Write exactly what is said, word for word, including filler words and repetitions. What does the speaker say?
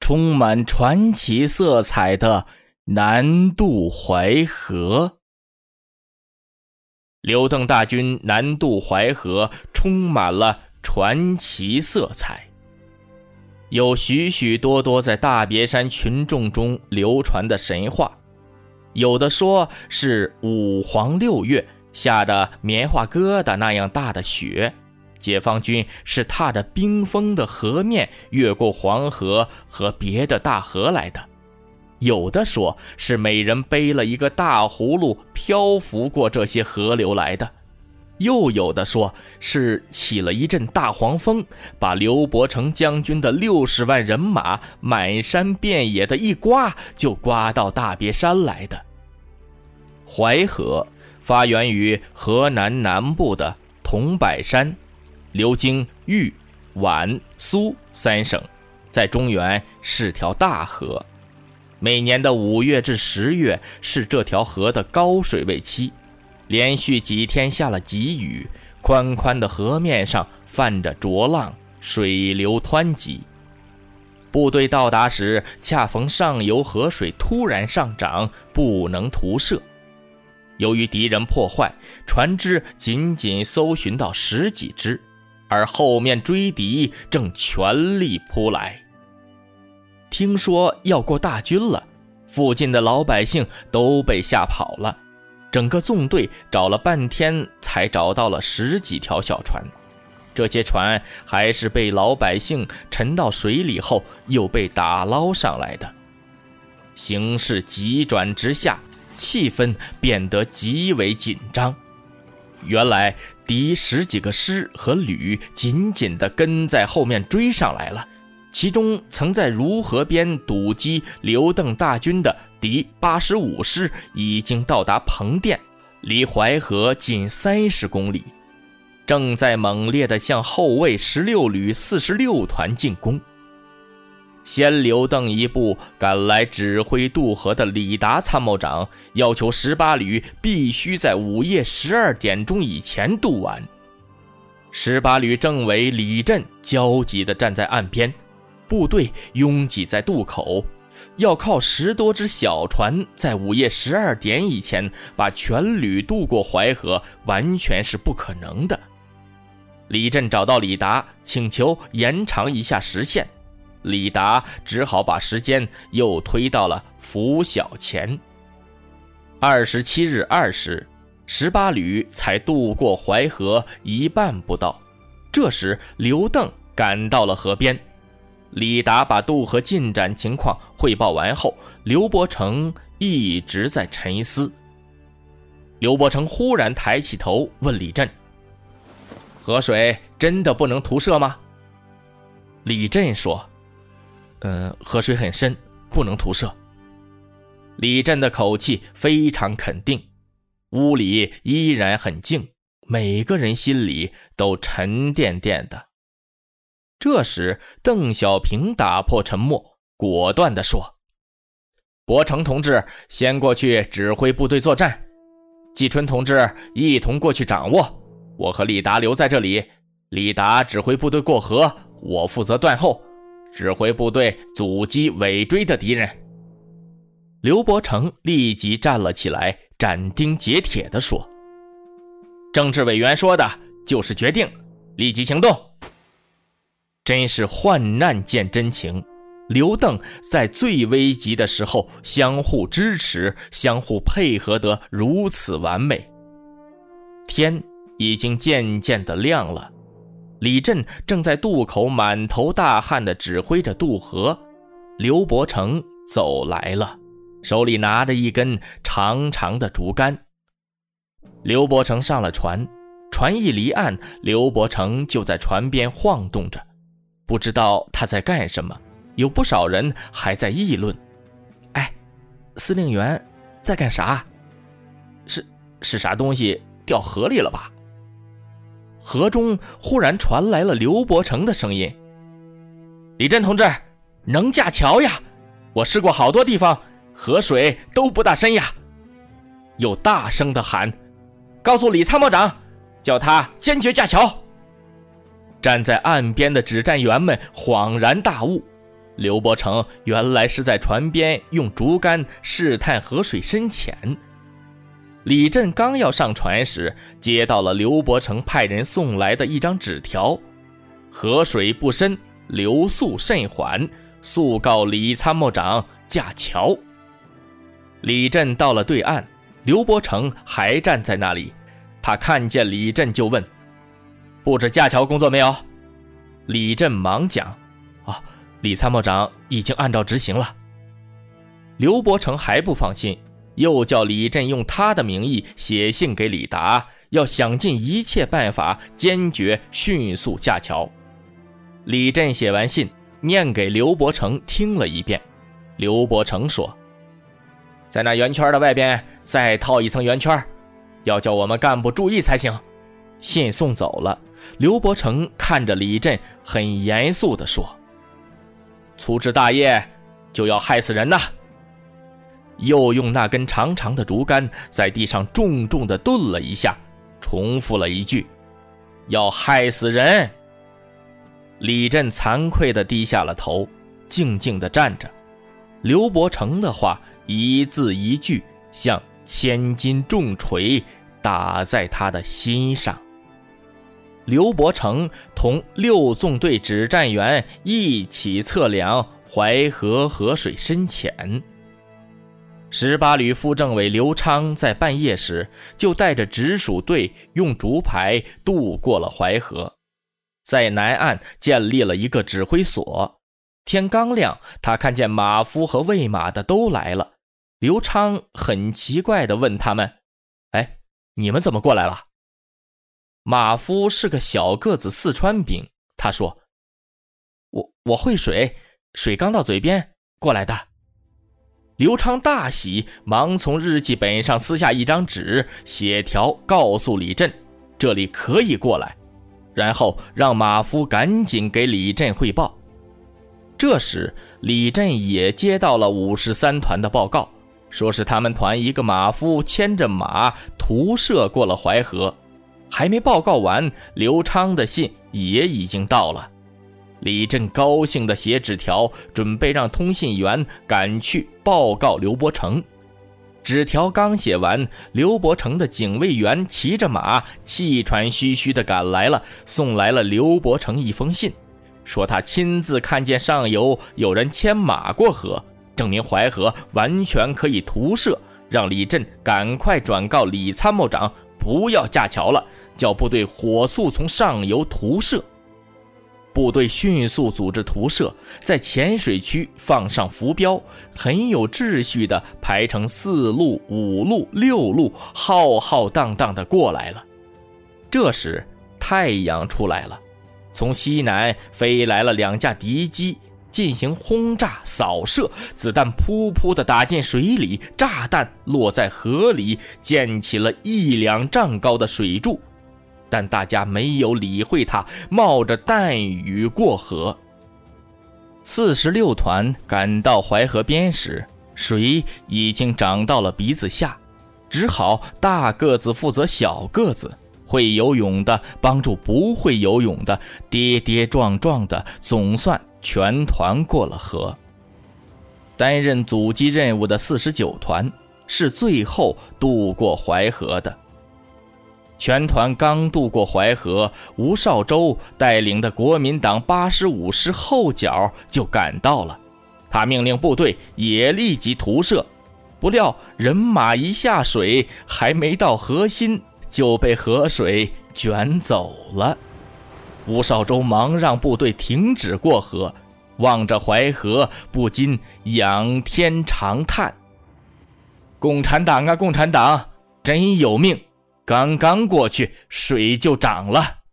充满传奇色彩的南渡淮河。刘邓大军南渡淮河，充满了传奇色彩。有许许多多在大别山群众中流传的神话，有的说是五黄六月下着棉花疙瘩那样大的雪，解放军是踏着冰封的河面越过黄河和别的大河来的，有的说是每人背了一个大葫芦漂浮过这些河流来的，又有的说是起了一阵大黄风，把刘伯承将军的六十万人马满山遍野的一刮，就刮到大别山来的。淮河发源于河南南部的桐柏山，流经豫、皖、苏三省，在中原是条大河。每年的五月至十月是这条河的高水位期，连续几天下了急雨，宽宽的河面上泛着浊浪，水流湍急。部队到达时，恰逢上游河水突然上涨，不能图涉。由于敌人破坏，船只仅仅搜寻到十几只，而后面追敌正全力扑来。听说要过大军了，附近的老百姓都被吓跑了，整个纵队找了半天才找到了十几条小船，这些船还是被老百姓沉到水里后又被打捞上来的。形势急转直下，气氛变得极为紧张。原来敌十几个师和旅紧紧地跟在后面追上来了，其中曾在汝河边堵击刘邓大军的敌八十五师已经到达彭店，离淮河近三十公里，正在猛烈地向后卫十六旅四十六团进攻。先刘邓一部赶来指挥渡河的李达参谋长要求十八旅必须在午夜十二点钟以前渡完。十八旅政委李震焦急地站在岸边，部队拥挤在渡口，要靠十多只小船在午夜十二点以前把全旅渡过淮河，完全是不可能的。李震找到李达，请求延长一下时限，李达只好把时间又推到了拂晓前。二十七日二时，十八旅才渡过淮河一半不到，这时刘邓赶到了河边。李达把渡河进展情况汇报完后，刘伯承一直在沉思。刘伯承忽然抬起头问李震：河水真的不能图涉吗？李震说：嗯，河水很深，不能图涉。李震的口气非常肯定，屋里依然很静，每个人心里都沉甸甸的。这时邓小平打破沉默，果断地说：伯承同志先过去指挥部队作战，季春同志一同过去掌握，我和李达留在这里，李达指挥部队过河，我负责断后，指挥部队阻击尾追的敌人。刘伯承立即站了起来，斩钉截铁地说：政治委员说的就是决定，立即行动。真是患难见真情，刘邓在最危急的时候相互支持，相互配合得如此完美。天已经渐渐地亮了，李震正在渡口满头大汗地指挥着渡河，刘伯承走来了，手里拿着一根长长的竹竿。刘伯承上了船，船一离岸，刘伯承就在船边晃动着，不知道他在干什么，有不少人还在议论：哎，司令员在干啥？是是啥东西掉河里了吧？河中忽然传来了刘伯承的声音：李震同志，能架桥呀，我试过好多地方，河水都不大深呀。又大声地喊：告诉李参谋长，叫他坚决架桥。站在岸边的指战员们恍然大悟， 刘伯承原来是在船边用竹竿试探河水深浅。李振刚要上船时，接到了刘伯承派人送来的一张纸条：河水不深，流速甚缓，速告李参谋长架桥。李振到了对岸，刘伯承还站在那里，他看见李振就问：布置架桥工作没有？李振忙讲：啊，李参谋长已经按照执行了。刘伯承还不放心，又叫李振用他的名义写信给李达，要想尽一切办法坚决迅速架桥。李振写完信念给刘伯承听了一遍。刘伯承说：在那圆圈的外边再套一层圆圈，要叫我们干部注意才行。信送走了，刘伯承看着李振很严肃地说：粗枝大叶就要害死人呐。又用那根长长的竹竿在地上重重地顿了一下，重复了一句：要害死人。李振惭愧地低下了头，静静地站着。刘伯承的话一字一句像千斤重锤打在他的心上。刘伯承同六纵队指战员一起测量淮河河水深浅。十八旅副政委刘昌在半夜时就带着直属队用竹排渡过了淮河，在南岸建立了一个指挥所。天刚亮，他看见马夫和喂马的都来了。刘昌很奇怪地问他们：哎，你们怎么过来了？马夫是个小个子四川兵，他说：我我会水，水刚到嘴边过来的。刘昌大喜，忙从日记本上撕下一张纸，写条告诉李振这里可以过来，然后让马夫赶紧给李振汇报。这时李振也接到了五十三团的报告，说是他们团一个马夫牵着马徒涉过了淮河。还没报告完，刘昌的信也已经到了。李振高兴地写纸条，准备让通信员赶去报告刘伯承。纸条刚写完，刘伯承的警卫员骑着马气喘吁吁地赶来了，送来了刘伯承一封信，说他亲自看见上游有人牵马过河，证明淮河完全可以徒涉，让李振赶快转告李参谋长不要架桥了，叫部队火速从上游徒涉。部队迅速组织徒涉，在浅水区放上浮标，很有秩序地排成四路、五路、六路，浩浩荡荡地过来了。这时太阳出来了，从西南飞来了两架敌机，进行轰炸扫射，子弹噗噗地打进水里，炸弹落在河里，溅起了一两丈高的水柱。但大家没有理会它，冒着弹雨过河。四十六团赶到淮河边时，水已经涨到了鼻子下，只好大个子负责小个子，会游泳的帮助不会游泳的，跌跌撞撞的，总算全团过了河。担任阻击任务的四十九团是最后渡过淮河的。全团刚渡过淮河，吴绍周带领的国民党八十五师后脚就赶到了，他命令部队也立即徒涉，不料人马一下水，还没到河心就被河水卷走了。吴绍周忙让部队停止过河，望着淮河不禁仰天长叹：共产党啊共产党，真有命，刚刚过去水就涨了。